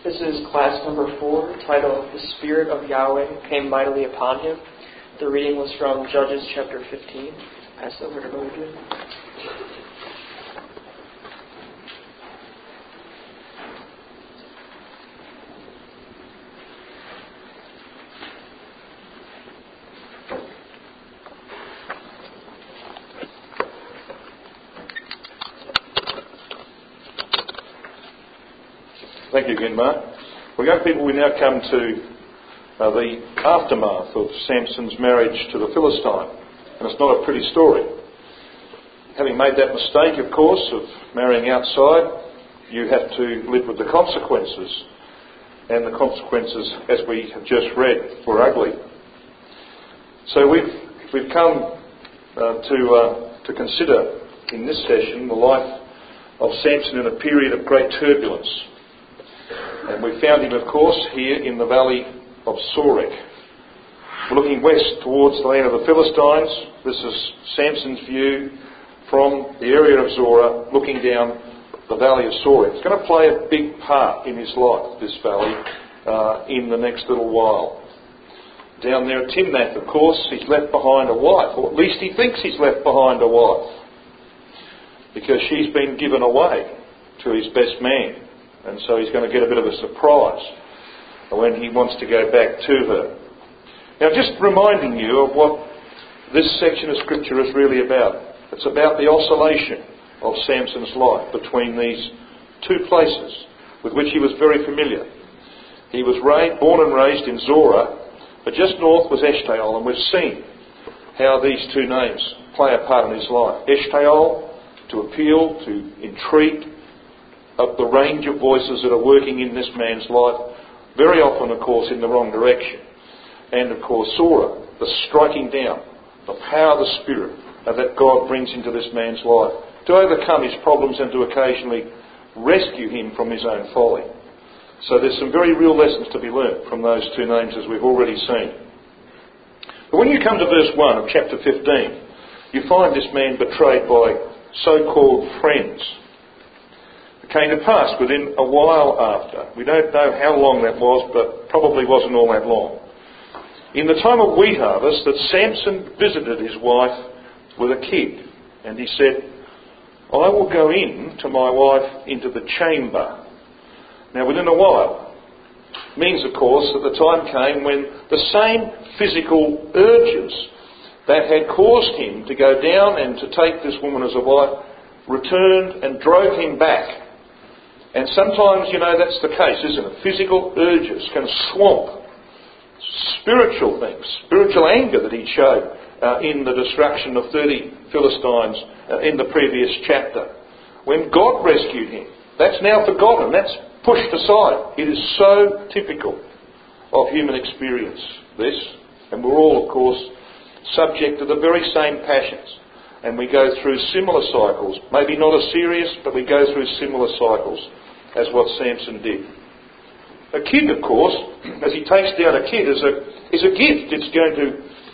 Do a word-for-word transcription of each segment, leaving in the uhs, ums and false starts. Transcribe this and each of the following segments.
This is class number four, titled The Spirit of Yahweh Came Mightily Upon Him. The reading was from Judges chapter fifteen. Pass it over to Brother Jim. Thank you again, Mark. Well, young people, we now come to uh, the aftermath of Samson's marriage to the Philistine. And it's not a pretty story. Having made that mistake, of course, of marrying outside, you have to live with the consequences. And the consequences, as we have just read, were ugly. So we've we've come uh, to uh, to consider in this session the life of Samson in a period of great turbulence. And we found him, of course, here in the valley of Sorek. We're looking west towards the land of the Philistines. This is Samson's view from the area of Zorah, looking down the valley of Sorek. It's going to play a big part in his life, this valley, uh, in the next little while. Down there at Timnath, of course, he's left behind a wife, or at least he thinks he's left behind a wife, because she's been given away to his best man. And so he's going to get a bit of a surprise when he wants to go back to her. Now, just reminding you of what this section of Scripture is really about. It's about the oscillation of Samson's life between these two places with which he was very familiar. He was raised, born and raised in Zorah, but just north was Eshtaol, and we've seen how these two names play a part in his life. Eshtaol, to appeal, to entreat, of the range of voices that are working in this man's life, very often, of course, in the wrong direction. And, of course, Zorah, the striking down, the power of the Spirit that God brings into this man's life to overcome his problems and to occasionally rescue him from his own folly. So there's some very real lessons to be learnt from those two names, as we've already seen. But when you come to verse one of chapter fifteen, you find this man betrayed by so-called friends. It came to pass within a while after. We don't know how long that was, but probably wasn't all that long. In the time of wheat harvest, that Samson visited his wife with a kid. And he said, I will go in to my wife into the chamber. Now, within a while means, of course, that the time came when the same physical urges that had caused him to go down and to take this woman as a wife returned and drove him back. And sometimes, you know, that's the case, isn't it? Physical urges can swamp spiritual things, spiritual anger that he showed uh, in the destruction of thirty Philistines uh, in the previous chapter. When God rescued him, that's now forgotten, that's pushed aside. It is so typical of human experience, this. And we're all, of course, subject to the very same passions. And we go through similar cycles, maybe not as serious, but we go through similar cycles as what Samson did. A kid, of course, as he takes down a kid, is a, is a gift. It's going to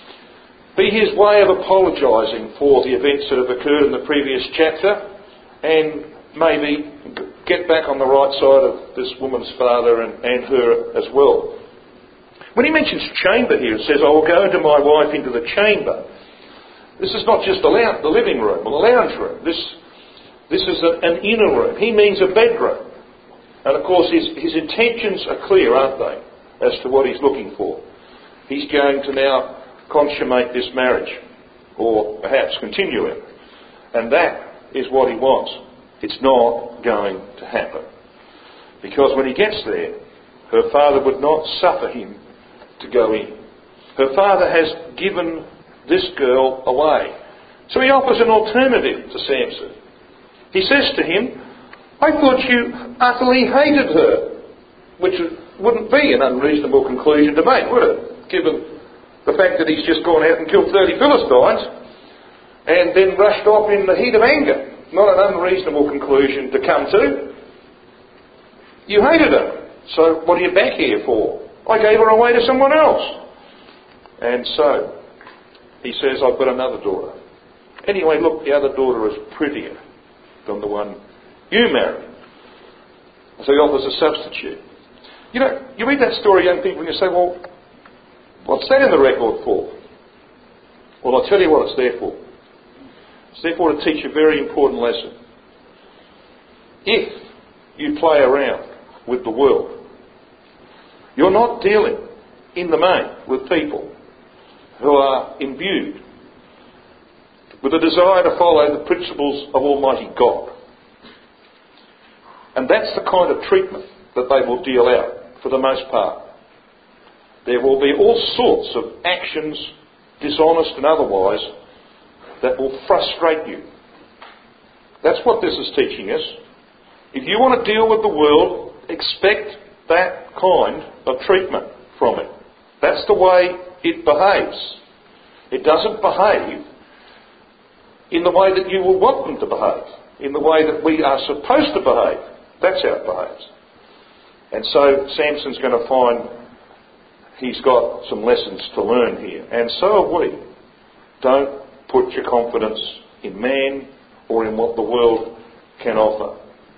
be his way of apologising for the events that have occurred in the previous chapter and maybe get back on the right side of this woman's father and, and her as well. When he mentions chamber here, it says, I will go into my wife into the chamber. This is not just the, lounge, the living room or the lounge room. This, this is a, an inner room. He means a bedroom. And of course his, his intentions are clear, aren't they, as to what he's looking for. He's going to now consummate this marriage, or perhaps continue it. And that is what he wants. It's not going to happen. Because when he gets there, her father would not suffer him to go in. Her father has given this girl away. So he offers an alternative to Samson. He says to him, I thought you utterly hated her, which wouldn't be an unreasonable conclusion to make, would it? Given the fact that he's just gone out and killed thirty Philistines and then rushed off in the heat of anger. Not an unreasonable conclusion to come to. You hated her, so what are you back here for? I gave her away to someone else. And so he says, I've got another daughter. Anyway, look, the other daughter is prettier than the one you married. So he offers a substitute. You know, you read that story, young people, and you say, well, what's that in the record for? Well, I'll tell you what it's there for. It's therefore to teach a very important lesson. If you play around with the world, you're not dealing, in the main, with people who are imbued with a desire to follow the principles of Almighty God. And that's the kind of treatment that they will deal out, for the most part. There will be all sorts of actions, dishonest and otherwise, that will frustrate you. That's what this is teaching us. If you want to deal with the world, expect that kind of treatment from it. That's the way it behaves. It doesn't behave in the way that you will want them to behave, in the way that we are supposed to behave. That's how it behaves. And so Samson's going to find he's got some lessons to learn here. And so have we. Don't put your confidence in man or in what the world can offer.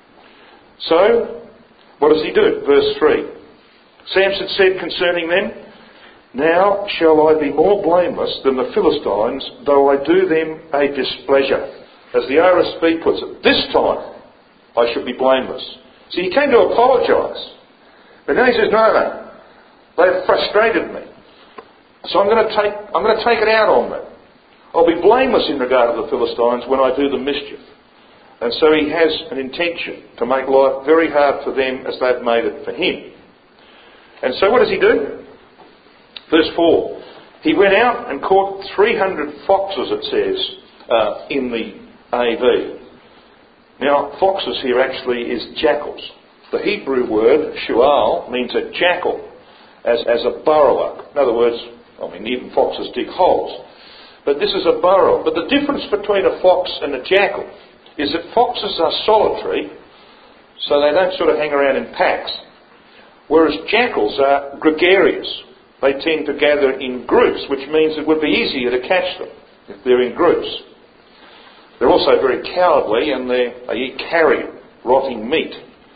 So, what does he do? Verse three. Samson said concerning them, "Now shall I be more blameless than the Philistines, though I do them a displeasure." As the R S V puts it, this time I should be blameless. See, he came to apologise. But now he says, no, no, they've frustrated me. So I'm going to take, I'm going to take it out on them. I'll be blameless in regard to the Philistines when I do them mischief. And so he has an intention to make life very hard for them as they've made it for him. And so what does he do? Verse four. He went out and caught three hundred foxes, it says, uh, in the A V. Now, foxes here actually is jackals. The Hebrew word, shual, means a jackal, as, as a burrower. In other words, I mean, even foxes dig holes. But this is a burrower. But the difference between a fox and a jackal is that foxes are solitary, so they don't sort of hang around in packs, whereas jackals are gregarious. They tend to gather in groups, which means it would be easier to catch them if they're in groups. They're also very cowardly, and they eat carrion, rotting meat.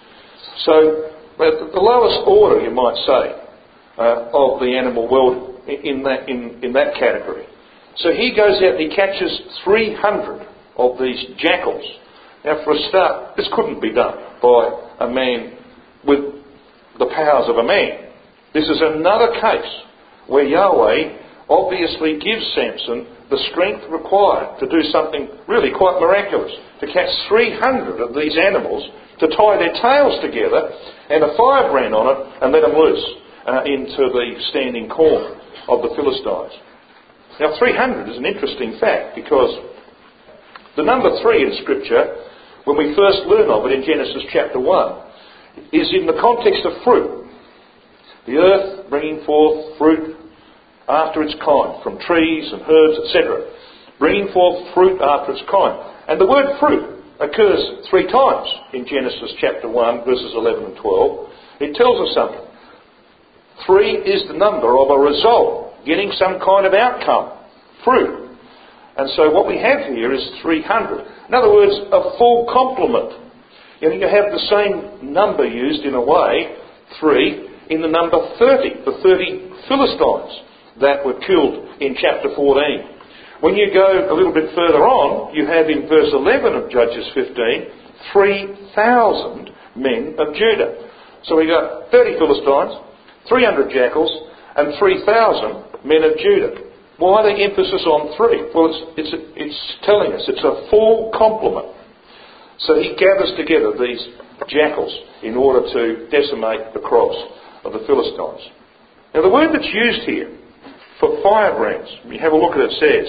So the lowest order, you might say, uh, of the animal world in that, in, in that category. So he goes out and he catches three hundred of these jackals. Now, for a start, this couldn't be done by a man with the powers of a man. This is another case where Yahweh obviously gives Samson the strength required to do something really quite miraculous. To catch three hundred of these animals, to tie their tails together and a firebrand on it and let them loose uh, into the standing corn of the Philistines. Now, three hundred is an interesting fact, because the number three in Scripture, when we first learn of it in Genesis chapter one, is in the context of fruit. The earth bringing forth fruit after its kind, from trees and herbs, et cetera. Bringing forth fruit after its kind. And the word fruit occurs three times in Genesis chapter one, verses eleven and twelve. It tells us something. Three is the number of a result, getting some kind of outcome, fruit. And so what we have here is three hundred. In other words, a full complement. You know, you have the same number used in a way, three, in the number thirty, the thirty Philistines that were killed in chapter fourteen. When you go a little bit further on, you have in verse eleven of Judges fifteen, three thousand men of Judah. So we got thirty Philistines, three hundred jackals, and three thousand men of Judah. Why the emphasis on three? Well, it's, it's, it's telling us it's a full complement. So he gathers together these jackals in order to decimate the crops of the Philistines. Now, the word that's used here for firebrands, you have a look at it, it says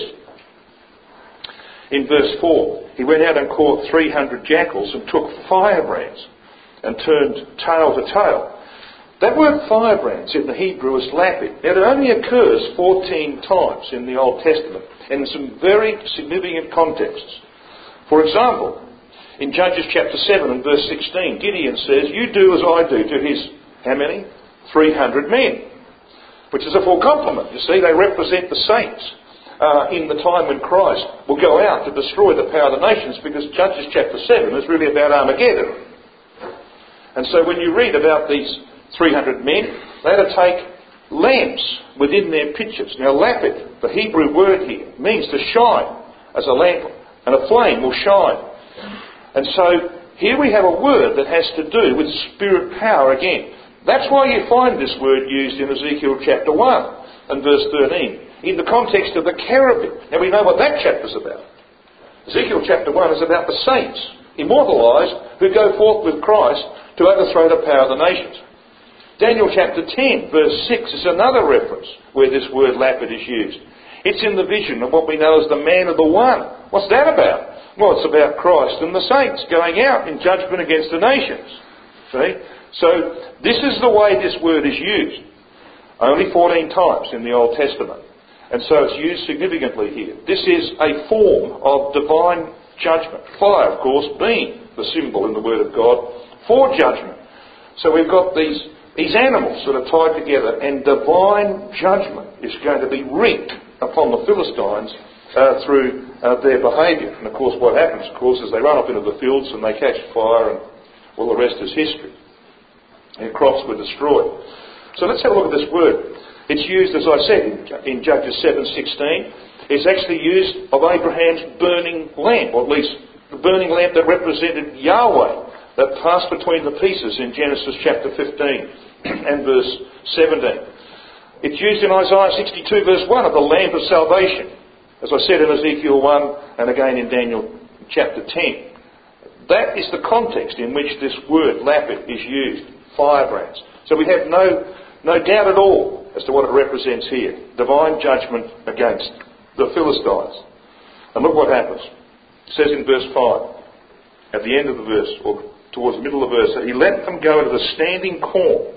in verse four, he went out and caught three hundred jackals and took firebrands and turned tail to tail. That word firebrands in the Hebrew is lapid. Now, it only occurs fourteen times in the Old Testament, and in some very significant contexts. For example, in Judges chapter seven and verse sixteen, Gideon says, "You do as I do," to his, how many? three hundred men. Which is a full complement. You see, they represent the saints uh, in the time when Christ will go out to destroy the power of the nations, because Judges chapter seven is really about Armageddon. And so when you read about these three hundred men, they had to take lamps within their pitchers. Now, lapid, the Hebrew word here, means to shine as a lamp, and a flame will shine. And so here we have a word that has to do with spirit power again. That's why you find this word used in Ezekiel chapter one and verse thirteen, in the context of the cherubim. Now we know what that chapter's about. Ezekiel chapter one is about the saints, immortalised, who go forth with Christ to overthrow the power of the nations. Daniel chapter ten, verse six is another reference where this word lapid is used. It's in the vision of what we know as the man of the one. What's that about? Well, it's about Christ and the saints going out in judgment against the nations. See? So this is the way this word is used. Only fourteen times in the Old Testament. And so it's used significantly here. This is a form of divine judgment. Fire, of course, being the symbol in the Word of God for judgment. So we've got these, these animals that are tied together, and divine judgment is going to be wreaked upon the Philistines uh, through uh, their behaviour. And of course what happens, of course, is they run up into the fields and they catch fire, and well, the rest is history. Their crops were destroyed. So let's have a look at this word. It's used, as I said, in, in Judges seven sixteen. It's actually used of Abraham's burning lamp, or at least the burning lamp that represented Yahweh, that passed between the pieces in Genesis chapter fifteen and verse seventeen. It's used in Isaiah sixty-two verse one of the lamp of salvation, as I said in Ezekiel one and again in Daniel chapter ten. That is the context in which this word lapid is used, firebrands. So we have no, no doubt at all as to what it represents here. Divine judgment against the Philistines. And look what happens. It says in verse five, at the end of the verse, or towards the middle of the verse, that he let them go into the standing corn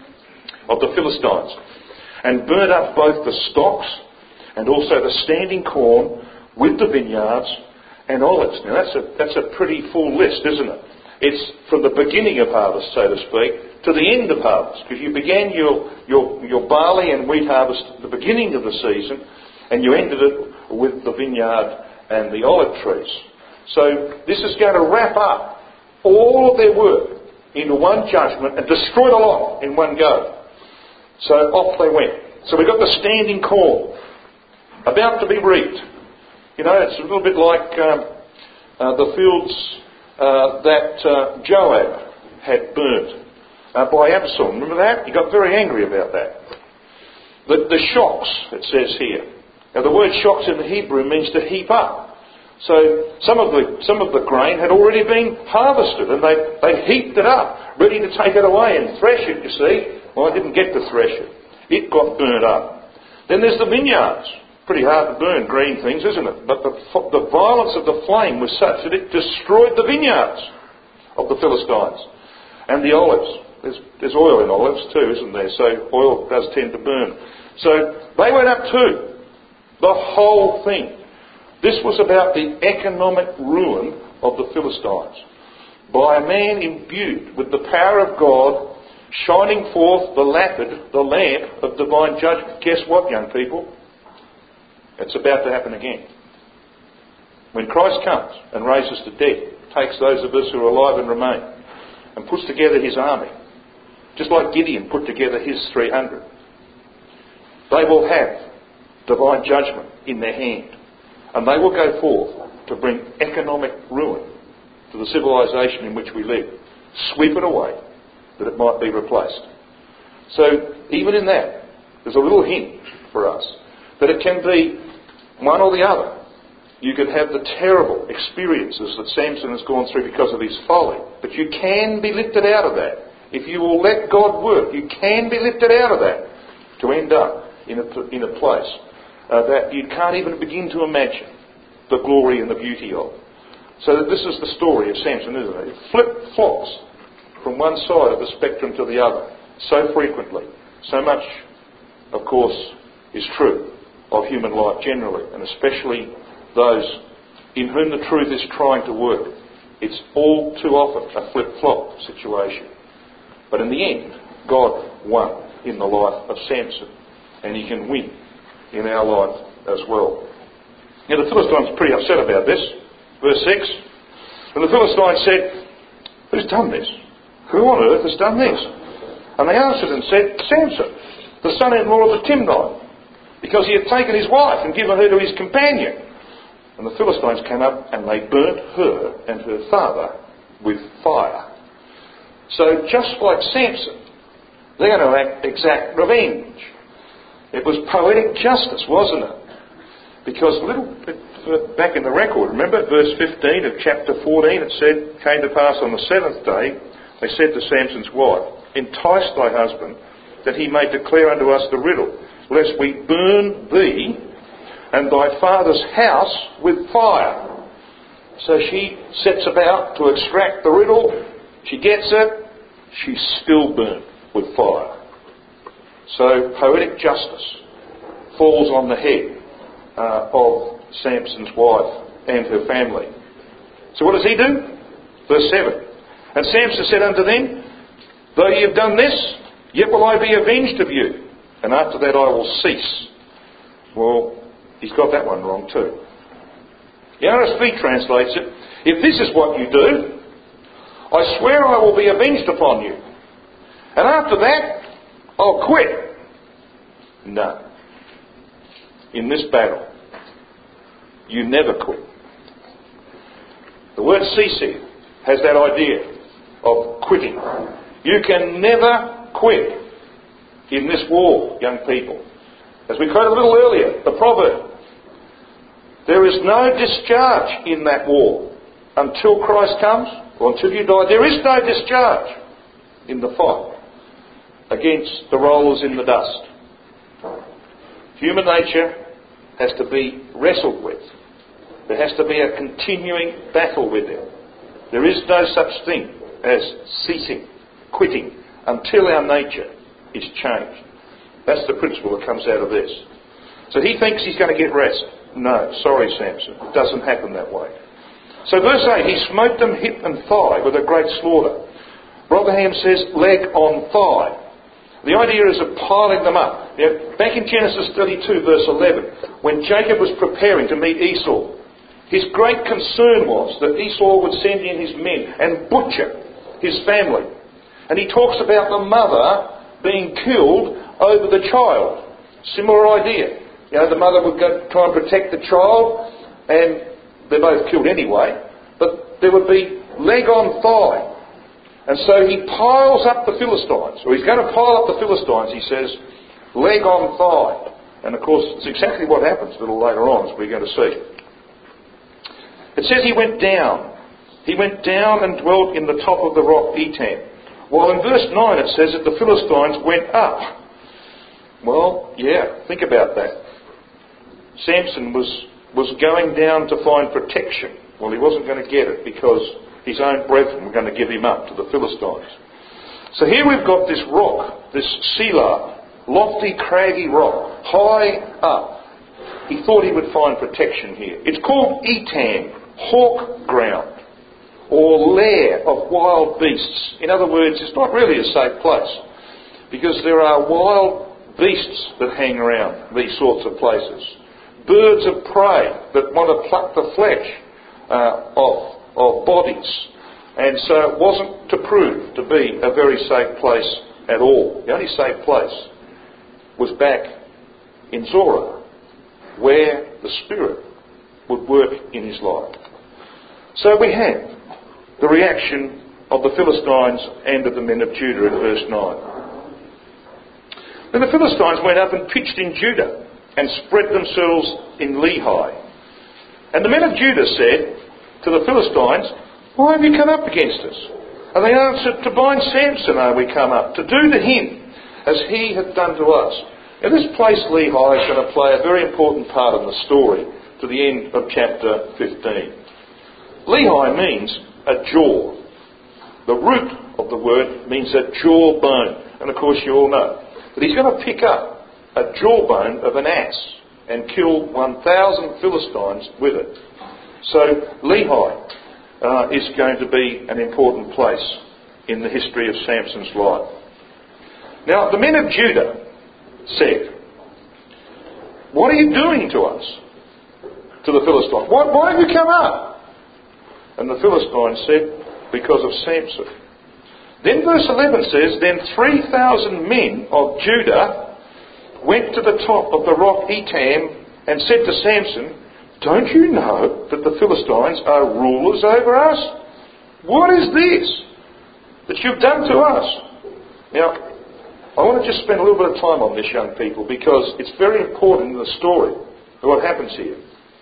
of the Philistines, and burnt up both the stocks and also the standing corn with the vineyards and olives. Now that's a, that's a pretty full list, isn't it? It's from the beginning of harvest, so to speak, to the end of harvest. Because you began your, your, your barley and wheat harvest at the beginning of the season, and you ended it with the vineyard and the olive trees. So this is going to wrap up all of their work into one judgment and destroy the lot in one go. So off they went. So we've got the standing corn about to be reaped. You know, it's a little bit like um, uh, the fields uh, that uh, Joab had burnt uh, by Absalom. Remember that? He got very angry about that. The, the shocks, it says here. Now the word shocks in the Hebrew means to heap up. So some of the some of the grain had already been harvested, and they they heaped it up, ready to take it away and thresh it, you see. Well, I didn't get to thresh it. It got burnt up. Then there's the vineyards. Pretty hard to burn green things, isn't it? But the, the violence of the flame was such that it destroyed the vineyards of the Philistines. And the olives. There's, there's oil in olives too, isn't there? So oil does tend to burn. So they went up too. The whole thing. This was about the economic ruin of the Philistines by a man imbued with the power of God, shining forth the lapid, the lamp of divine judgment. Guess what, young people? It's about to happen again. When Christ comes and raises the dead, takes those of us who are alive and remain, and puts together his army, just like Gideon put together his three hundred, they will have divine judgment in their hand, and they will go forth to bring economic ruin to the civilization in which we live, sweep it away that it might be replaced. So even in that, there's a little hint for us that it can be one or the other. You could have the terrible experiences that Samson has gone through because of his folly, but you can be lifted out of that. If you will let God work, you can be lifted out of that to end up in a, in a place uh, that you can't even begin to imagine the glory and the beauty of. So that this is the story of Samson, isn't it? It flip-flops from one side of the spectrum to the other so frequently. So much, of course, is true of human life generally, and especially those in whom the truth is trying to work. It's all too often a flip-flop situation. But in the end, God won in the life of Samson, and he can win in our life as well. Now the Philistines are pretty upset about this. Verse six, and the Philistines said, "Who's done this? Who on earth has done this? And they answered and said, Samson, the son-in-law of the Timnite, because he had taken his wife and given her to his companion. And the Philistines came up and they burnt her and her father with fire. So just like Samson, they're going to act, exact revenge. It was poetic justice, wasn't it? Because a little bit back in the record, remember verse fifteen of chapter fourteen, it said, came to pass on the seventh day, they said to Samson's wife, entice thy husband, that he may declare unto us the riddle, lest we burn thee and thy father's house with fire. So she sets about to extract the riddle. She gets it. She's still burnt with fire. So poetic justice falls on the head uh, of Samson's wife and her family. So what does he do? Verse seven. And Samson said unto them, though ye have done this, yet will I be avenged of you, and after that I will cease. Well, he's got that one wrong too. The R S V translates it, if this is what you do, I swear I will be avenged upon you, and after that I'll quit. No. In this battle, you never quit. The word ceasing has that idea of quitting. You can never quit in this war, young people. As we quoted a little earlier, the proverb, there is no discharge in that war until Christ comes, or until you die. There is no discharge in the fight against the rollers in the dust. Human nature has to be wrestled with. There has to be a continuing battle with it. There is no such thing as ceasing, quitting, until our nature is changed. That's the principle that comes out of this. So he thinks he's going to get rest. No, sorry Samson, it doesn't happen that way. So verse eight, he smote them hip and thigh with a great slaughter. Rotherham says leg on thigh. The idea is of piling them up. Now, back in Genesis thirty-two verse eleven, when Jacob was preparing to meet Esau, his great concern was that Esau would send in his men and butcher his family. And he talks about the mother being killed over the child. Similar idea. You know, the mother would go try and protect the child, and they're both killed anyway, but there would be leg on thigh. And so he piles up the Philistines, or he's going to pile up the Philistines, he says, leg on thigh. And of course, it's exactly what happens a little later on, as we're going to see. It says he went down. He went down and dwelt in the top of the rock Etam. While in verse nine it says that the Philistines went up. Well, yeah, think about that. Samson was, was going down to find protection. Well, he wasn't going to get it because his own brethren were going to give him up to the Philistines. So here we've got this rock, this Selah, lofty, craggy rock, high up. He thought he would find protection here. It's called Etam, hawk ground, or lair of wild beasts. In other words, it's not really a safe place, because there are wild beasts that hang around these sorts of places. Birds of prey that want to pluck the flesh uh, off of bodies. And so it wasn't to prove to be a very safe place at all. The only safe place was back in Zorah, where the Spirit would work in his life. So we have the reaction of the Philistines and of the men of Judah in verse nine. Then the Philistines went up and pitched in Judah and spread themselves in Lehi. And the men of Judah said to the Philistines, why have you come up against us? And they answered, to bind Samson are we come up, to do to him as he hath done to us. Now this place, Lehi, is going to play a very important part in the story to the end of chapter fifteen. Lehi means a jaw. The root of the word means a jawbone. And of course you all know that he's going to pick up a jawbone of an ass and kill one thousand Philistines with it. So Lehi uh, is going to be an important place in the history of Samson's life. Now the men of Judah said, what are you doing to us? To the Philistines. Why, why have you come up? And the Philistines said, because of Samson. Then verse eleven says, Then three thousand men of Judah went to the top of the rock Etam and said to Samson, Don't you know that the Philistines are rulers over us? What is this that you've done to us? Now, I want to just spend a little bit of time on this, young people, because it's very important in the story of what happens here.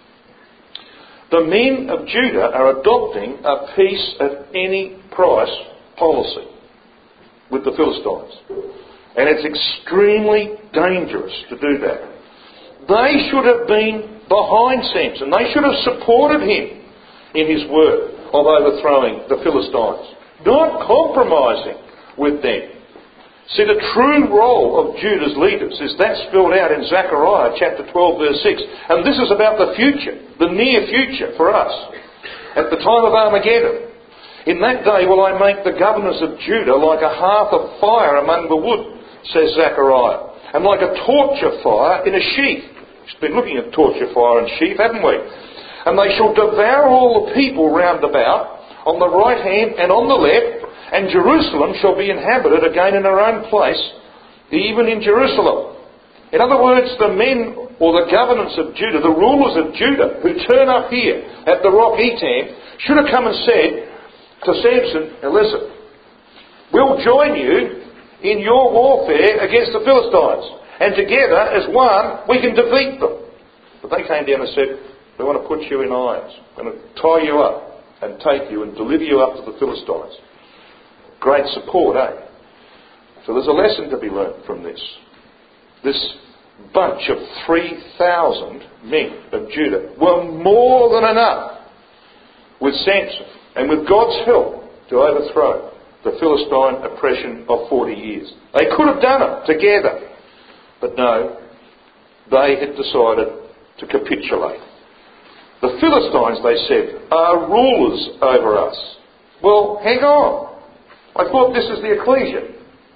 The men of Judah are adopting a peace at any price policy with the Philistines. And it's extremely dangerous to do that. They should have been behind Samson. They should have supported him in his work of overthrowing the Philistines, not compromising with them. See, the true role of Judah's leaders is that spelled out in Zechariah chapter twelve verse six. And this is about the future, the near future for us, at the time of Armageddon. In that day will I make the governors of Judah like a hearth of fire among the wood, says Zechariah, and like a torch of fire in a sheaf. We've been looking at torch of fire and sheaf, haven't we? And they shall devour all the people round about, on the right hand and on the left, and Jerusalem shall be inhabited again in her own place, even in Jerusalem. In other words, the men or the governors of Judah, the rulers of Judah, who turn up here at the rock Etam, should have come and said to Samson, now listen, we'll join you in your warfare against the Philistines, and together as one we can defeat them. But they came down and said, we want to put you in irons, we're going to tie you up and take you and deliver you up to the Philistines. Great support, eh? So there's a lesson to be learnt from this. This bunch of three thousand men of Judah were more than enough with Samson and with God's help to overthrow the Philistine oppression of forty years. They could have done it together. But no, they had decided to capitulate. The Philistines, they said, are rulers over us. Well, hang on. I thought this is the ecclesia.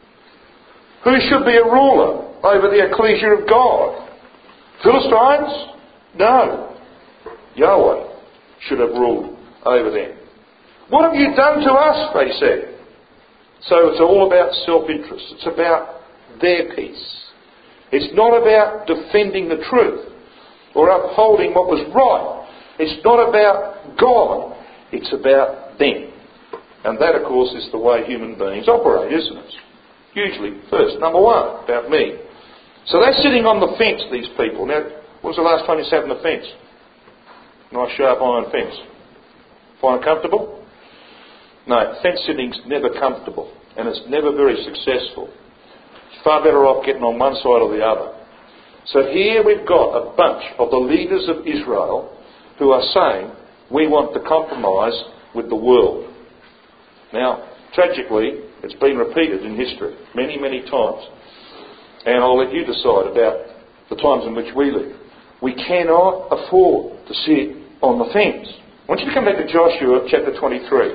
Who should be a ruler over the ecclesia of God? Philistines? No. Yahweh should have ruled over them. What have you done to us? They said. So it's all about self-interest. It's about their peace. It's not about defending the truth or upholding what was right. It's not about God. It's about them. And that, of course, is the way human beings operate, isn't it? Usually, first, number one, about me. So they're sitting on the fence, these people. Now, when was the last time you sat on the fence? Nice sharp iron fence. Find it comfortable? No, fence sitting's never comfortable, and it's never very successful. It's far better off getting on one side or the other. So here we've got a bunch of the leaders of Israel who are saying, we want to compromise with the world. Now, tragically, it's been repeated in history many, many times. And I'll let you decide about the times in which we live. We cannot afford to sit on the fence. I want you to come back to Joshua chapter twenty-three.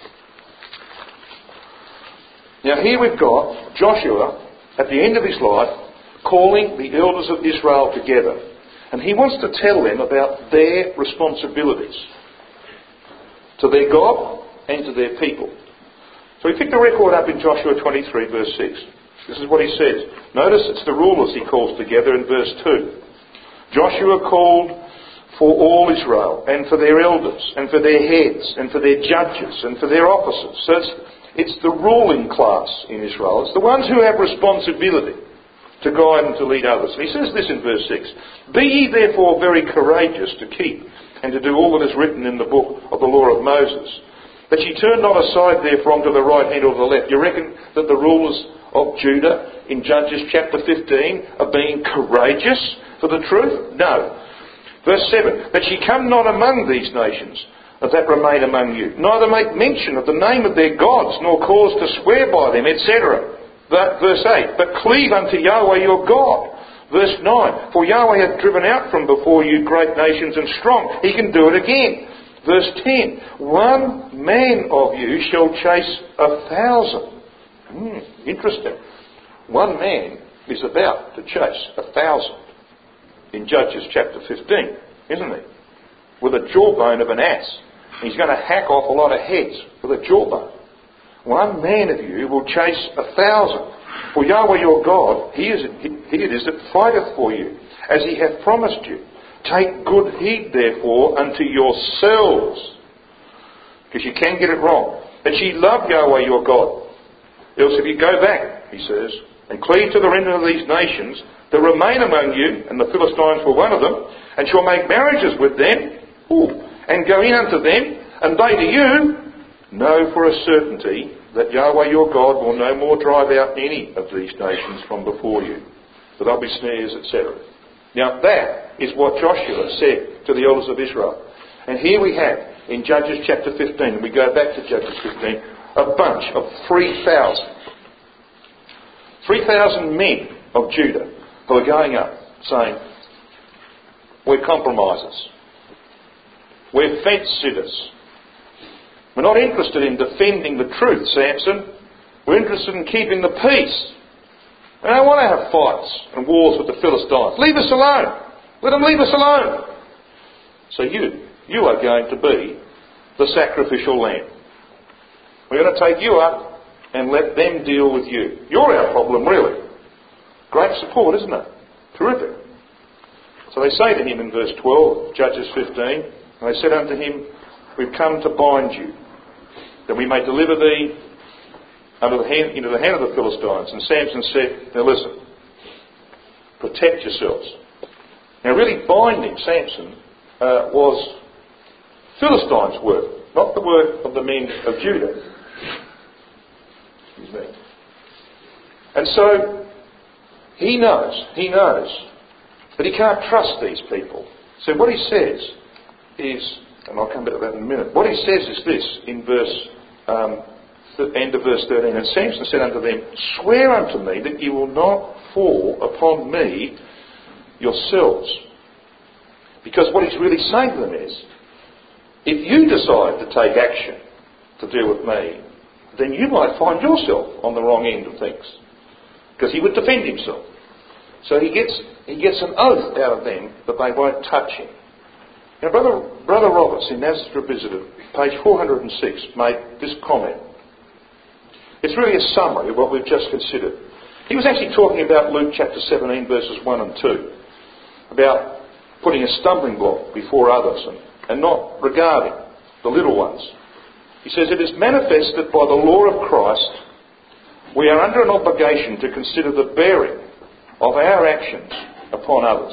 Now here we've got Joshua at the end of his life calling the elders of Israel together. And he wants to tell them about their responsibilities to their God and to their people. So we pick the record up in Joshua twenty-three verse six. This is what he says. Notice it's the rulers he calls together in verse two. Joshua called for all Israel and for their elders and for their heads and for their judges and for their officers. So it's, it's the ruling class in Israel. It's the ones who have responsibility to guide and to lead others. And he says this in verse six. Be ye therefore very courageous to keep and to do all that is written in the book of the law of Moses, that ye turn not aside therefrom to the right hand or to the left. You reckon that the rulers of Judah in Judges chapter fifteen are being courageous for the truth? No. Verse seven. That ye come not among these nations that remain among you, neither make mention of the name of their gods, nor cause to swear by them, et cetera. But, verse eight. But cleave unto Yahweh your God. Verse nine. For Yahweh hath driven out from before you great nations and strong. He can do it again. Verse ten, one man of you shall chase a thousand. Hmm, interesting. One man is about to chase a thousand in Judges chapter fifteen, isn't he? With a jawbone of an ass. He's going to hack off a lot of heads with a jawbone. One man of you will chase a thousand. For Yahweh your God, he, is, he it is that fighteth for you, as he hath promised you. Take good heed, therefore, unto yourselves, because you can get it wrong, that ye love Yahweh your God. Else if you go back, he says, and cleave to the remnant of these nations that remain among you, and the Philistines were one of them, and shall make marriages with them, ooh, and go in unto them, and they to you, know for a certainty that Yahweh your God will no more drive out any of these nations from before you, for they'll be snares, et cetera. Now that is what Joshua said to the elders of Israel. And here we have, in Judges chapter fifteen, and we go back to Judges fifteen, a bunch of three thousand. three thousand men of Judah who are going up saying, we're compromisers. We're fence-sitters. We're not interested in defending the truth, Samson. We're interested in keeping the peace. We don't want to have fights and wars with the Philistines. Leave us alone. Let them leave us alone. So you, you are going to be the sacrificial lamb. We're going to take you up and let them deal with you. You're our problem, really. Great support, isn't it? Terrific. So they say to him in verse twelve, Judges fifteen, and they said unto him, we've come to bind you, that we may deliver thee under the hand, into the hand of the Philistines. And Samson said, now listen, protect yourselves. Now really binding Samson uh, was Philistines' work, not the work of the men of Judah. Excuse me. And so he knows, he knows that he can't trust these people. So what he says is, and I'll come back to that in a minute, what he says is this in verse, um, the end of verse thirteen, and Samson said unto them, swear unto me that you will not fall upon me yourselves. Because what he's really saying to them is, if you decide to take action to deal with me, then you might find yourself on the wrong end of things. Because he would defend himself. So he gets he gets an oath out of them that they won't touch him. Now, Brother, Brother Roberts in Nazareth Revisited, page four hundred six, made this comment. It's really a summary of what we've just considered. He was actually talking about Luke chapter seventeen, verses one and two, about putting a stumbling block before others and, and not regarding the little ones. He says, it is manifest that by the law of Christ we are under an obligation to consider the bearing of our actions upon others.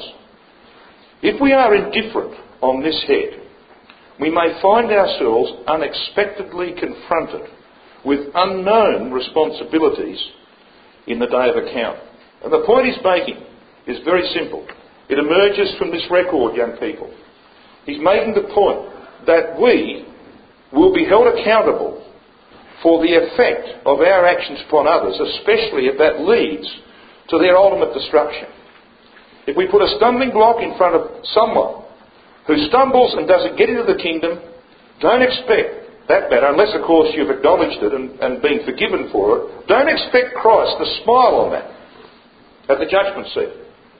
If we are indifferent on this head, we may find ourselves unexpectedly confronted with unknown responsibilities in the day of account. And the point he's making is very simple. It emerges from this record, young people. He's making the point that we will be held accountable for the effect of our actions upon others, especially if that leads to their ultimate destruction. If we put a stumbling block in front of someone who stumbles and doesn't get into the kingdom, don't expect that matter, unless of course you've acknowledged it and, and been forgiven for it, don't expect Christ to smile on that at the judgment seat.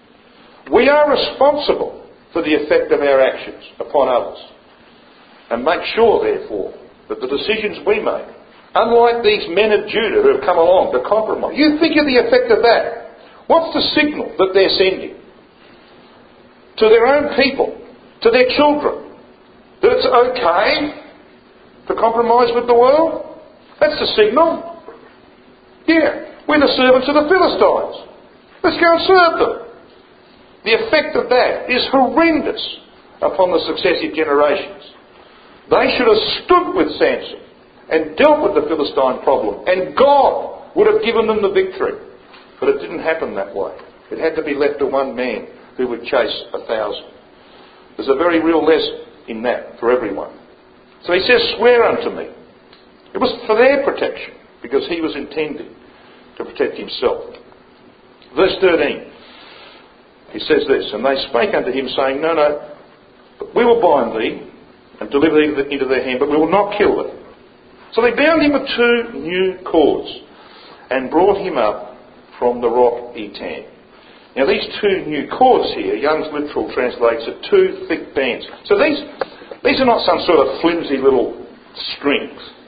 We are responsible for the effect of our actions upon others. And make sure, therefore, that the decisions we make, unlike these men of Judah who have come along to compromise, you think of the effect of that. What's the signal that they're sending? To their own people, to their children, that it's okay to compromise with the world? That's the signal. Yeah, we're the servants of the Philistines. Let's go and serve them. The effect of that is horrendous upon the successive generations. They should have stood with Samson and dealt with the Philistine problem, and God would have given them the victory. But it didn't happen that way. It had to be left to one man who would chase a thousand. There's a very real lesson in that for everyone. So he says, swear unto me. It was for their protection, because he was intending to protect himself. Verse thirteen, he says this, and they spake unto him, saying, no, no, we will bind thee and deliver thee into their hand, but we will not kill thee. So they bound him with two new cords and brought him up from the rock Etan. Now these two new cords here, Young's literal translates it, two thick bands. So these, these are not some sort of flimsy little strings.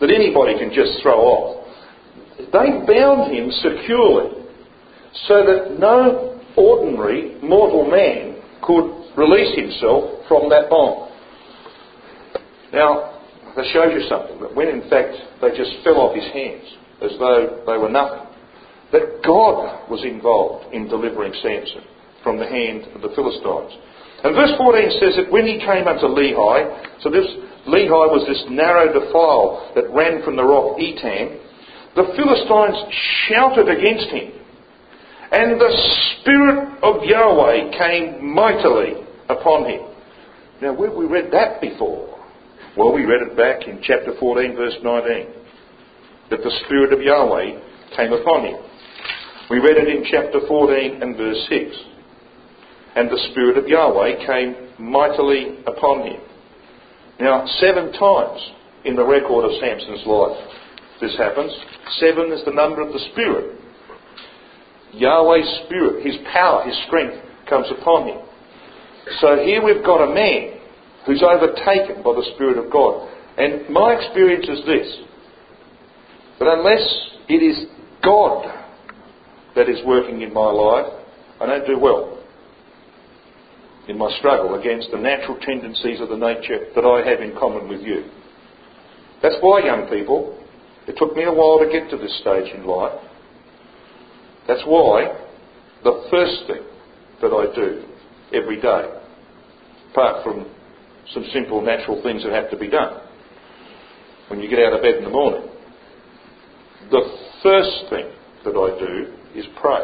that anybody can just throw off. They bound him securely so that no ordinary mortal man could release himself from that bond. Now, that shows you something, that when in fact they just fell off his hands as though they were nothing, that God was involved in delivering Samson from the hand of the Philistines. And verse fourteen says that when he came unto Lehi, so this Lehi was this narrow defile that ran from the rock Etam, the Philistines shouted against him, and the Spirit of Yahweh came mightily upon him. Now, where have we read that before? Well, we read it back in chapter fourteen, verse nineteen, that the Spirit of Yahweh came upon him. We read it in chapter fourteen and verse six. And the Spirit of Yahweh came mightily upon him. Now, seven times in the record of Samson's life this happens. Seven is the number of the Spirit. Yahweh's Spirit, His power, His strength comes upon him. So here we've got a man who's overtaken by the Spirit of God. And my experience is this, that unless it is God that is working in my life, I don't do well in my struggle against the natural tendencies of the nature that I have in common with you. That's why, young people, it took me a while to get to this stage in life. That's why the first thing that I do every day, apart from some simple natural things that have to be done when you get out of bed in the morning, the first thing that I do is pray.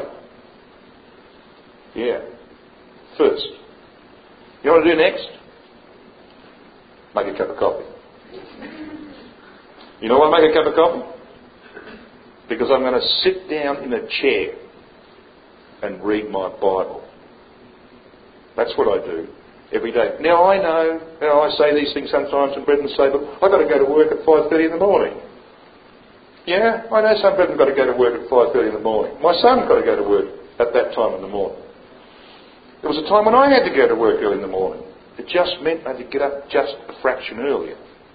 Yeah, first. You know what I do next? Make a cup of coffee. You know why I make a cup of coffee? Because I'm going to sit down in a chair and read my Bible. That's what I do every day. Now I know, you know I say these things sometimes, and brethren say, but I've got to go to work at five thirty in the morning. Yeah, I know some brethren have got to go to work at five thirty in the morning. My son's got to go to work at that time in the morning. There was a time when I had to go to work early in the morning. It just meant I had to get up just a fraction earlier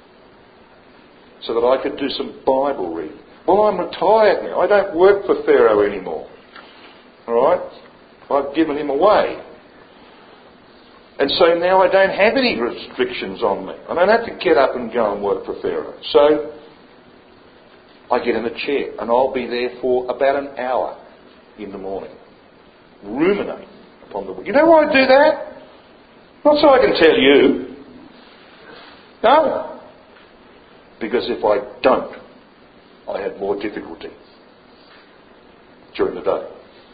so that I could do some Bible reading. Well, I'm retired now. I don't work for Pharaoh anymore. All right? I've given him away. And so now I don't have any restrictions on me. I don't have to get up and go and work for Pharaoh. So I get in a chair and I'll be there for about an hour in the morning, ruminating upon the word. You know why I do that? Not so I can tell you. No. Because if I don't, I have more difficulty during the day.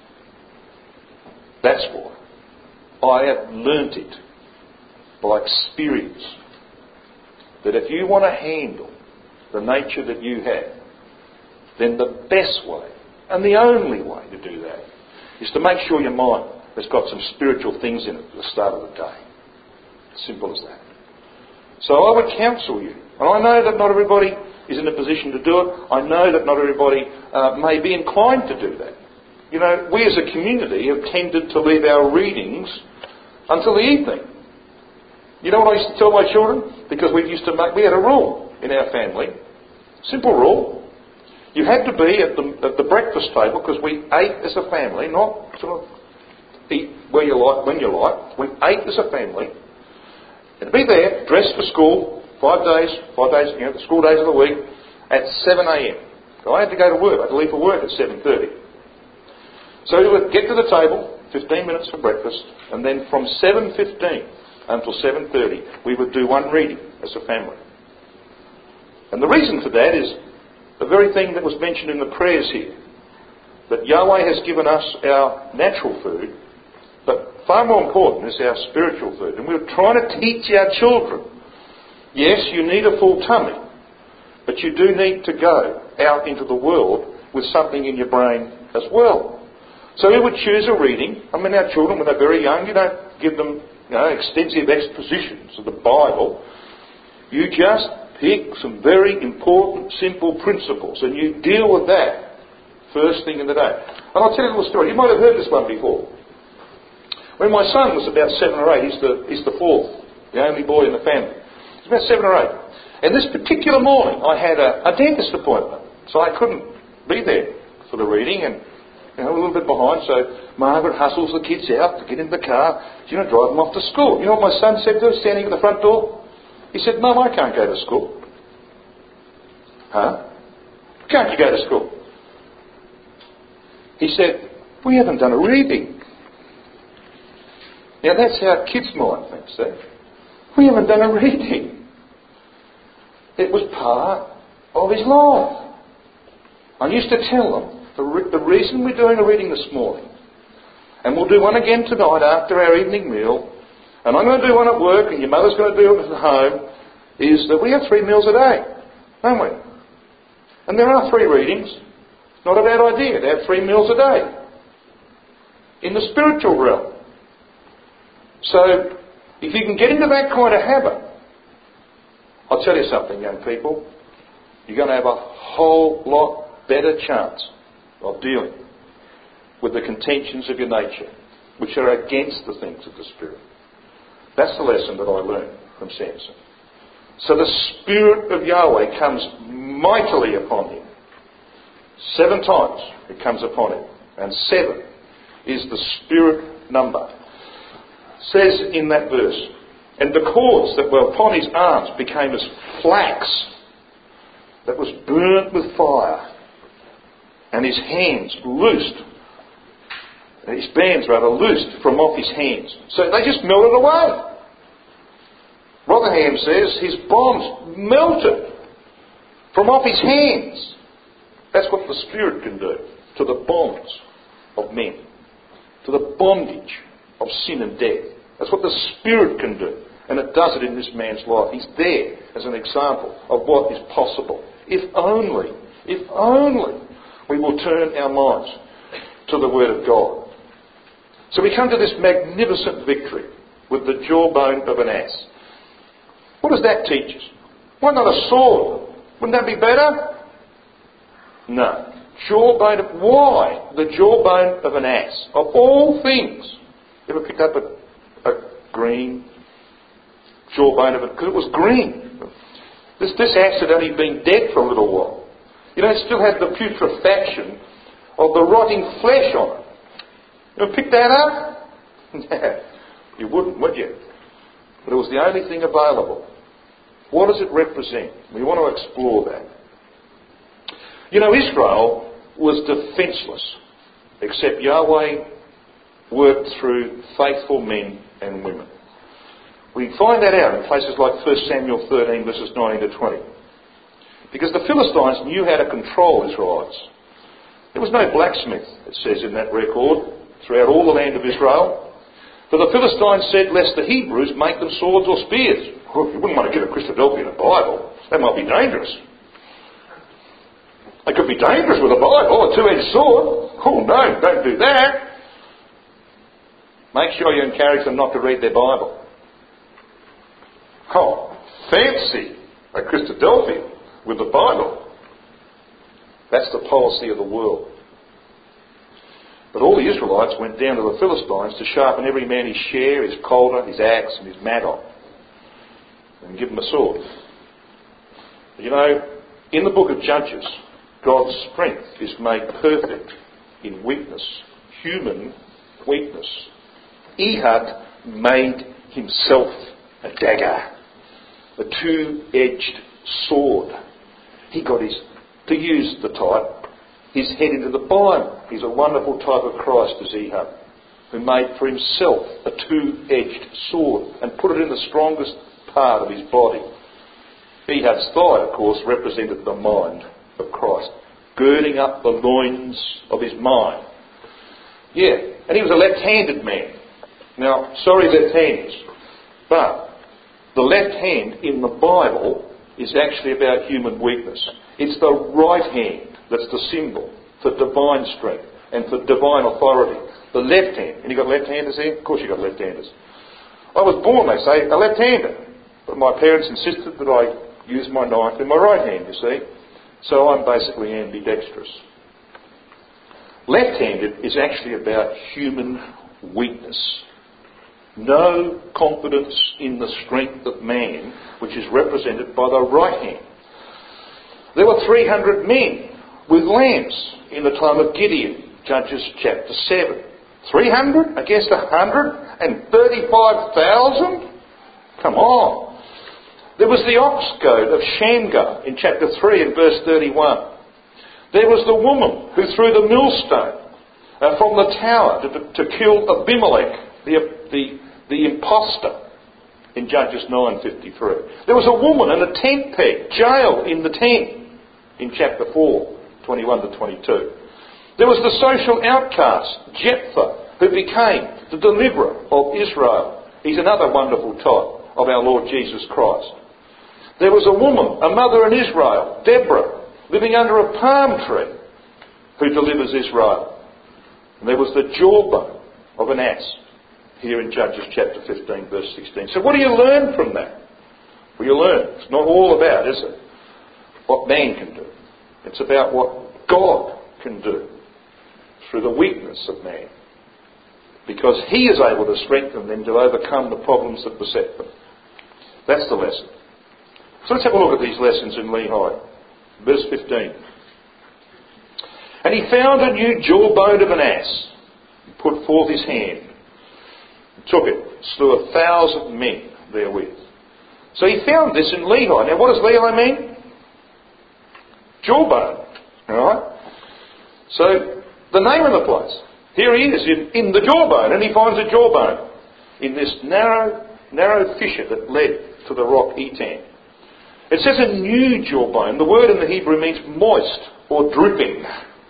That's why. I have learnt it by experience that if you want to handle the nature that you have, then the best way and the only way to do that is to make sure your mind has got some spiritual things in it at the start of the day. Simple as that. So I would counsel you, and I know that not everybody is in a position to do it. I know that not everybody uh, may be inclined to do that. You know, we as a community have tended to leave our readings until the evening. You know what I used to tell my children? Because we used to make, we had a rule in our family. Simple rule. You had to be at the, at the breakfast table because we ate as a family, not sort of eat where you like, when you like. We ate as a family. And to be there, dressed for school, five days, five days, you know, the school days of the week, at seven a.m. So I had to go to work. I had to leave for work at seven thirty. So we would get to the table, fifteen minutes for breakfast, and then from seven fifteen until seven thirty, we would do one reading as a family. And the reason for that is the very thing that was mentioned in the prayers here, that Yahweh has given us our natural food, but far more important is our spiritual food. And we're trying to teach our children, yes, you need a full tummy, but you do need to go out into the world with something in your brain as well. So we would choose a reading. I mean, our children, when they're very young, you don't give them, you know, extensive expositions of the Bible. You just pick some very important, simple principles, and you deal with that first thing in the day. And I'll tell you a little story. You might have heard this one before. When my son was about seven or eight, he's the, he's the fourth, the only boy in the family. He's about seven or eight. And this particular morning I had a, a dentist appointment, so I couldn't be there for the reading, and you know, a little bit behind, so Margaret hustles the kids out to get in the car, you know, drive them off to school. You know what my son said to her, standing at the front door? He said, "Mum, I can't go to school." "Huh? Can't you go to school?" He said, "We haven't done a reading." Now that's how kids might think, see? We haven't done a reading. It was part of his life. I used to tell them, the, re- the reason we're doing a reading this morning, and we'll do one again tonight after our evening meal, and I'm going to do one at work, and your mother's going to do it at home, is that we have three meals a day, don't we? And there are three readings. Not a bad idea to have three meals a day in the spiritual realm. So, if you can get into that kind of habit, I'll tell you something, young people, you're going to have a whole lot better chance of dealing with the contentions of your nature, which are against the things of the Spirit. That's the lesson that I learned from Samson. So the Spirit of Yahweh comes mightily upon him. Seven times it comes upon him. And seven is the Spirit number. It says in that verse, "And the cords that were upon his arms became as flax that was burnt with fire, and his hands loosed, his bands rather loosed from off his hands." So they just melted away. Rotherham says his bonds melted from off his hands. That's what the Spirit can do to the bonds of men, to the bondage of sin and death. That's what the Spirit can do. And it does it in this man's life. He's there as an example of what is possible. If only, if only we will turn our minds to the Word of God. So we come to this magnificent victory with the jawbone of an ass. What does that teach us? Why not a sword? Wouldn't that be better? No. Jawbone of... Why the jawbone of an ass? Of all things. You ever picked up a, a green jawbone of it? Because it was green. This, this ass had only been dead for a little while. You know, it still had the putrefaction of the rotting flesh on it. You ever pick that up? You wouldn't, would you? But it was the only thing available. What does it represent? We want to explore that. You know, Israel was defenceless, except Yahweh worked through faithful men and women. We find that out in places like First Samuel thirteen, verses nineteen to twenty. Because the Philistines knew how to control Israelites. There was no blacksmith, it says in that record, throughout all the land of Israel. For the Philistines said, lest the Hebrews make them swords or spears. Well, you wouldn't want to get a Christadelphian a Bible. That might be dangerous. It could be dangerous with a Bible, a two-edged sword. Oh no, don't do that. Make sure you encourage them not to read their Bible. Oh, fancy a Christadelphian with the Bible. That's the policy of the world. But all the Israelites went down to the Philistines to sharpen every man his share, his coulter, his axe and his mattock, and give them a sword. You know, in the book of Judges, God's strength is made perfect in weakness, human weakness. Ehud made himself a dagger, a two-edged sword. He got his, to use the type, his head into the Bible. He's a wonderful type of Christ, is Ehud, who made for himself a two-edged sword and put it in the strongest part of his body. Ehud's thigh, of course, represented the mind of Christ, girding up the loins of his mind. Yeah, and he was a left-handed man. Now, sorry left-handers, but the left hand in the Bible is actually about human weakness. It's the right hand that's the symbol for divine strength and for divine authority. The left hand. And you got left-handers here? Of course you got left-handers. I was born, they say, a left-hander. But my parents insisted that I use my knife in my right hand, you see. So I'm basically ambidextrous. Left-handed is actually about human weakness. no confidence in the strength of man, which is represented by the right hand. There were three hundred men with lambs in the time of Gideon, Judges chapter seven. three hundred against one hundred thirty-five thousand? Come on. There was the ox goad of Shamgar in chapter three and verse thirty-one. There was the woman who threw the millstone uh, from the tower to, to kill Abimelech, the, the, the imposter, in Judges nine fifty-three. There was a woman in a tent peg, jailed in the tent, in chapter four, twenty-one to twenty-two. There was the social outcast, Jephthah, who became the deliverer of Israel. He's another wonderful type of our Lord Jesus Christ. There was a woman, a mother in Israel, Deborah, living under a palm tree, who delivers Israel. And there was the jawbone of an ass, here in Judges chapter fifteen, verse sixteen. So what do you learn from that? Well, you learn. It's not all about, is it, what man can do. It's about what God can do through the weakness of man. Because he is able to strengthen them to overcome the problems that beset them. That's the lesson. So let's have a look at these lessons in Lehi. Verse fifteen. And he found a new jawbone of an ass, and put forth his hand, and took it, slew a thousand men therewith. So he found this in Lehi. Now what does Lehi mean? Jawbone. Alright? So the name of the place. Here he is in, in the jawbone, and he finds a jawbone in this narrow, narrow fissure that led to the rock Etam. It says a new jawbone. The word in the Hebrew means moist or dripping.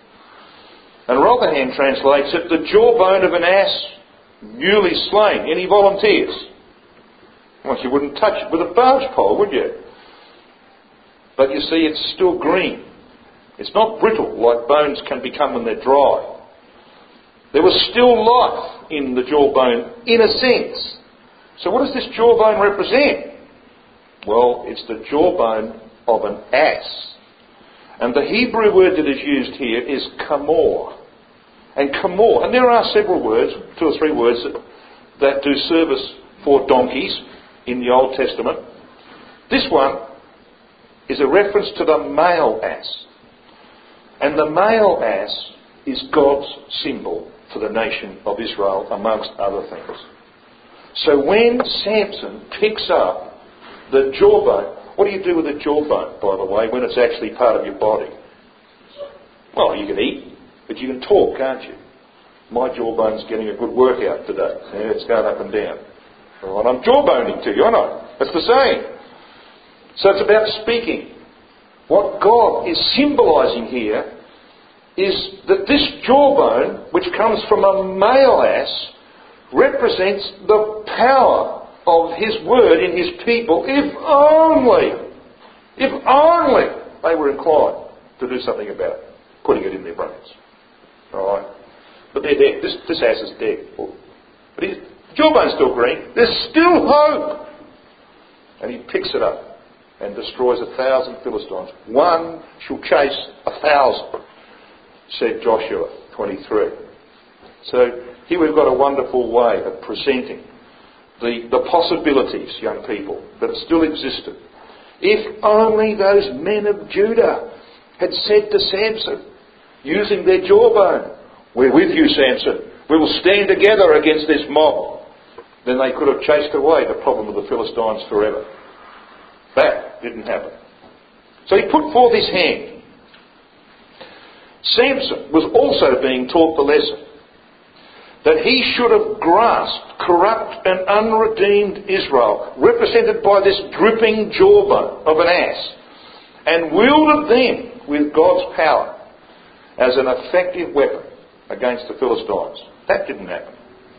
And Rotherham translates it, the jawbone of an ass newly slain. Any volunteers? Well, you wouldn't touch it with a barge pole, would you? But you see, it's still green. It's not brittle like bones can become when they're dry. There was still life in the jawbone, in a sense. So what does this jawbone represent? Well, it's the jawbone of an ass. And the Hebrew word that is used here is kamor. And kamor, and there are several words, two or three words that, that do service for donkeys in the Old Testament. This one is a reference to the male ass. And the male ass is God's symbol for the nation of Israel, amongst other things. So when Samson picks up the jawbone, what do you do with the jawbone, by the way, when it's actually part of your body? Well, you can eat, but you can talk, can't you? My jawbone's getting a good workout today. Yeah, it's going up and down. All right, I'm jawboning to you, aren't I? That's the saying. So it's about speaking. What God is symbolising here is that this jawbone, which comes from a male ass, represents the power of his word in his people, if only, if only they were inclined to do something about it, putting it in their brains. Alright? But they're dead. This, this ass is dead. But his jawbone's still green. There's still hope. And he picks it up and destroys a thousand Philistines. One shall chase a thousand, said Joshua twenty-three. So here we've got a wonderful way of presenting the, the possibilities, young people, that still existed. If only those men of Judah had said to Samson, using their jawbone, "We're with you, Samson. We will stand together against this mob," then they could have chased away the problem of the Philistines forever. That didn't happen. So he put forth his hand. Samson was also being taught the lesson that he should have grasped corrupt and unredeemed Israel, represented by this dripping jawbone of an ass, and wielded them with God's power as an effective weapon against the Philistines. That didn't happen.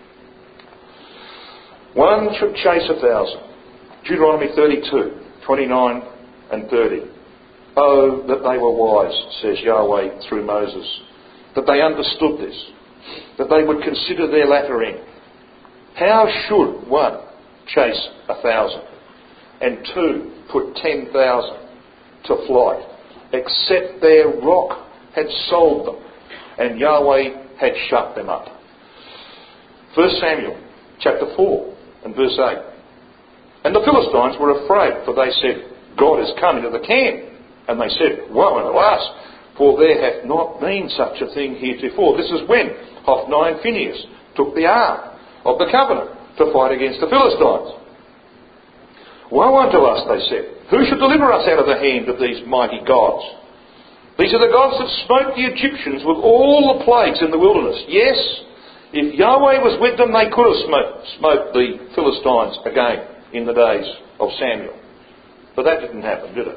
One should chase a thousand. Deuteronomy thirty-two, twenty-nine and thirty. Oh, that they were wise, says Yahweh through Moses, that they understood this, that they would consider their latter end. How should one chase a thousand and two put ten thousand to flight, except their rock had sold them and Yahweh had shut them up? First Samuel chapter four, And verse eight. And the Philistines were afraid, for they said, God is come into the camp. And they said, woe unto us, for there hath not been such a thing heretofore. This is when Hophni and Phinehas took the ark of the covenant to fight against the Philistines. Woe unto us, they said. Who shall deliver us out of the hand of these mighty gods? These are the gods that smote the Egyptians with all the plagues in the wilderness. Yes, if Yahweh was with them, they could have smote, smote the Philistines again in the days of Samuel. But that didn't happen, did it?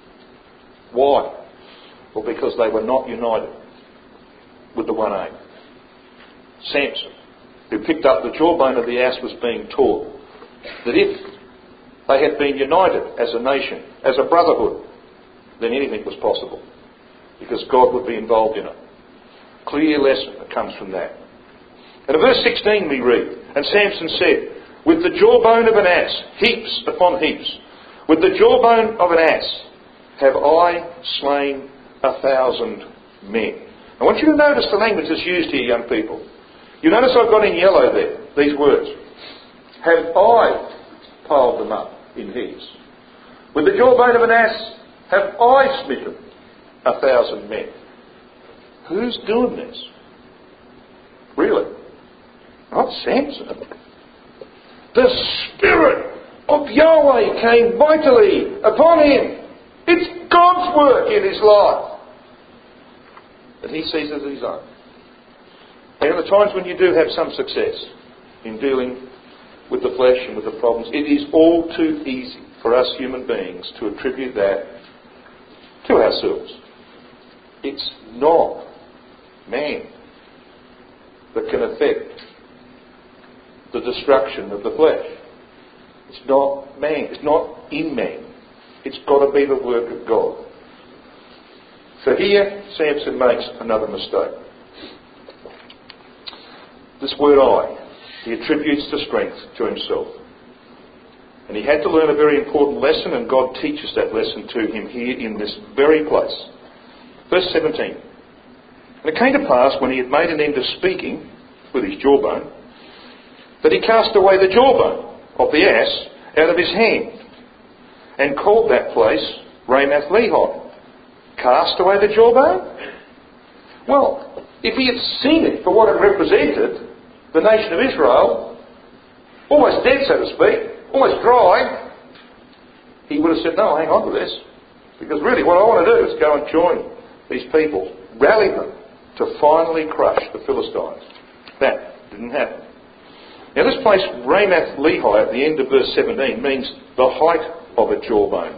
Why? Well, because they were not united with the one aim. Samson, who picked up the jawbone of the ass, was being taught that if they had been united as a nation, as a brotherhood, then anything was possible, because God would be involved in it. Clear lesson that comes from that. And in verse sixteen we read, and Samson said, with the jawbone of an ass, heaps upon heaps, with the jawbone of an ass have I slain a thousand men. I want you to notice the language that's used here, young people. You notice I've got in yellow there, these words. Have I piled them up in heaps. With the jawbone of an ass have I smitten a thousand men. Who's doing this? Really? Not Samson. The Spirit of Yahweh came mightily upon him. It's God's work in his life that he sees as his own. And at the times when you do have some success in dealing with the flesh and with the problems, it is all too easy for us human beings to attribute that to ourselves. It's not man that can affect the destruction of the flesh. It's not man. It's not in man. It's got to be the work of God. So here, Samson makes another mistake. This word I, he attributes the strength to himself. And he had to learn a very important lesson, and God teaches that lesson to him here in this very place. Verse seventeen. And it came to pass, when he had made an end of speaking with his jawbone, that he cast away the jawbone of the ass out of his hand, and called that place Ramath Lehi. Cast away the jawbone? Well, if he had seen it for what it represented, the nation of Israel, almost dead, so to speak, almost dry, he would have said, no, hang on to this. Because really what I want to do is go and join these people, rally them to finally crush the Philistines. That didn't happen. Now this place, Ramath Lehi, at the end of verse seventeen, means the height of a jawbone.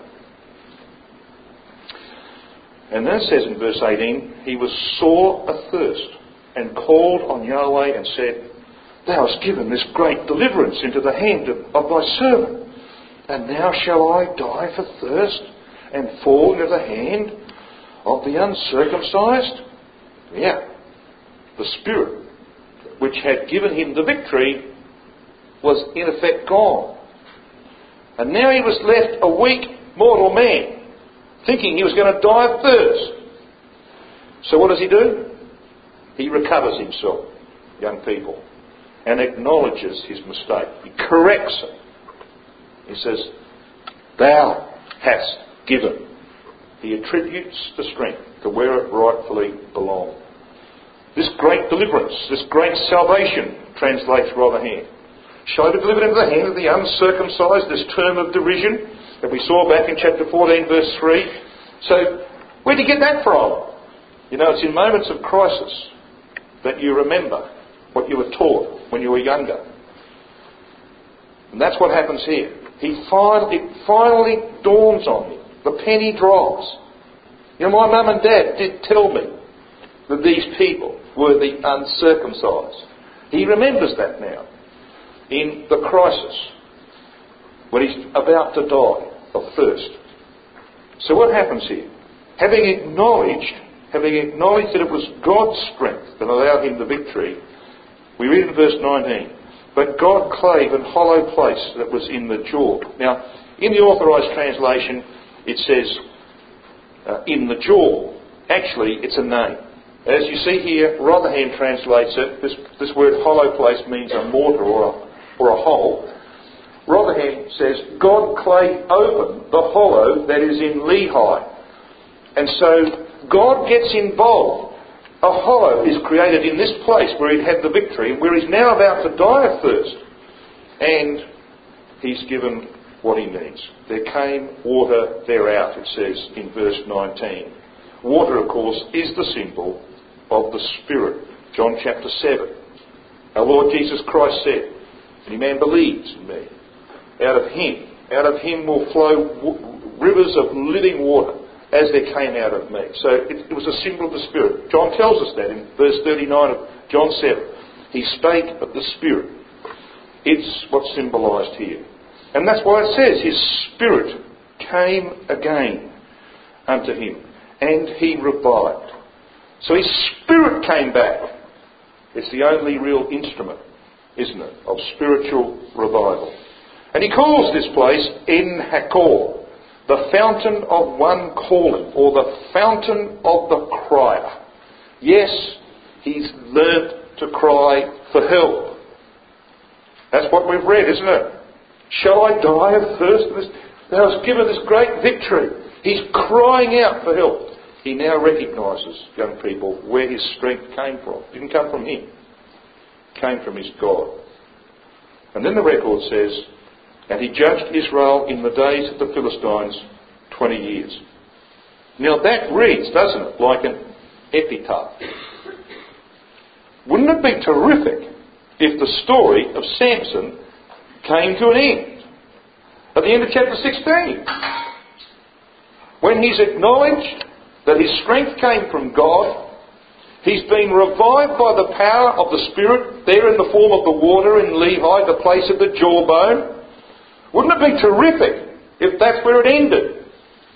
And then it says in verse eighteen, he was sore athirst, and called on Yahweh and said, Thou hast given this great deliverance into the hand of, of thy servant, and now shall I die for thirst, and fall into the hand of the uncircumcised? Yeah. The Spirit which had given him the victory was in effect gone. And now he was left a weak mortal man, thinking he was going to die of thirst. So what does he do? He recovers himself, young people, and acknowledges his mistake. He corrects it. He says, Thou hast given. He attributes the strength to where it rightfully belonged. This great deliverance, this great salvation, translates rather here. Shall I be delivered into the hand of the uncircumcised, this term of derision that we saw back in chapter fourteen, verse three. So, where did you get that from? You know, it's in moments of crisis that you remember what you were taught when you were younger. And that's what happens here. He finally, it finally dawns on him. The penny drops. You know, my mum and dad did tell me that these people were the uncircumcised. He remembers that now in the crisis when he's about to die of thirst. So what happens here? Having acknowledged, having acknowledged that it was God's strength that allowed him the victory, we read in verse nineteen, But God clave an hollow place that was in the jaw. Now, in the authorised translation, it says, uh, in the jaw. Actually, it's a name. As you see here, Rotherham translates it. This, this word hollow place means a mortar or a, or a hole. Rotherham says, God clay open the hollow that is in Lehi. And so God gets involved. A hollow is created in this place where he'd had the victory and where he's now about to die of thirst. And he's given what he needs. There came water thereout, it says in verse nineteen. Water, of course, is the symbol of the Spirit. John chapter seven. Our Lord Jesus Christ said, any man believes in me, out of him, out of him will flow w- rivers of living water, as there came out of me. So it, it was a symbol of the Spirit. John tells us that in verse thirty-nine of John seven. He spake of the Spirit. It's what's symbolised here. And that's why it says his Spirit came again unto him, and he revived. So his Spirit came back. It's the only real instrument, isn't it, of spiritual revival. And he calls this place En Hakor, the fountain of one calling, or the fountain of the crier. Yes, he's learnt to cry for help. That's what we've read, isn't it? Shall I die of thirst? Thou hast given this great victory. He's crying out for help. He now recognises, young people, where his strength came from. It didn't come from him. It came from his God. And then the record says, and he judged Israel in the days of the Philistines twenty years. Now that reads, doesn't it, like an epitaph. Wouldn't it be terrific if the story of Samson came to an end at the end of chapter sixteen? When he's acknowledged that his strength came from God, he's been revived by the power of the Spirit there in the form of the water in Lehi, the place of the jawbone. Wouldn't it be terrific if that's where it ended?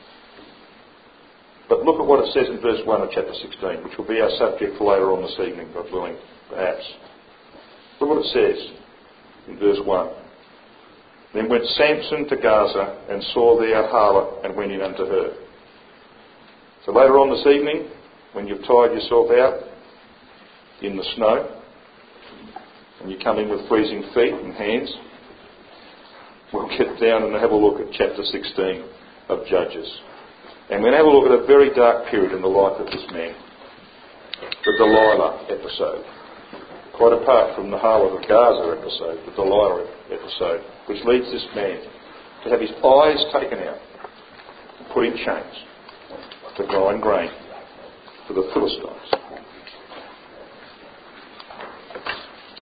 But look at what it says in verse one of chapter sixteen, which will be our subject for later on this evening, God willing, perhaps. Look what it says in verse one. Then went Samson to Gaza and saw there a harlot and went in unto her. So later on this evening, when you've tired yourself out in the snow and you come in with freezing feet and hands, we'll get down and have a look at chapter sixteen of Judges. And we're going to have a look at a very dark period in the life of this man, the Delilah episode. Quite apart from the harlot of Gaza episode, the Delilah episode, which leads this man to have his eyes taken out and put in chains to grind grain for the Philistines.